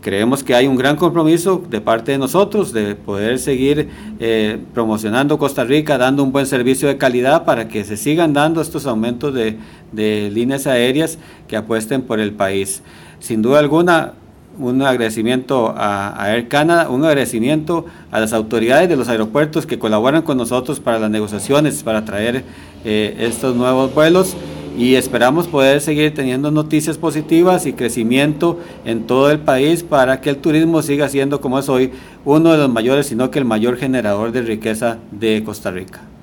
creemos que hay un gran compromiso de parte de nosotros de poder seguir promocionando Costa Rica, dando un buen servicio de calidad para que se sigan dando estos aumentos de líneas aéreas que apuesten por el país. Sin duda alguna, un agradecimiento a Air Canada, un agradecimiento a las autoridades de los aeropuertos que colaboran con nosotros para las negociaciones, para traer estos nuevos vuelos, y esperamos poder seguir teniendo noticias positivas y crecimiento en todo el país para que el turismo siga siendo, como es hoy, uno de los mayores, sino que el mayor generador de riqueza de Costa Rica.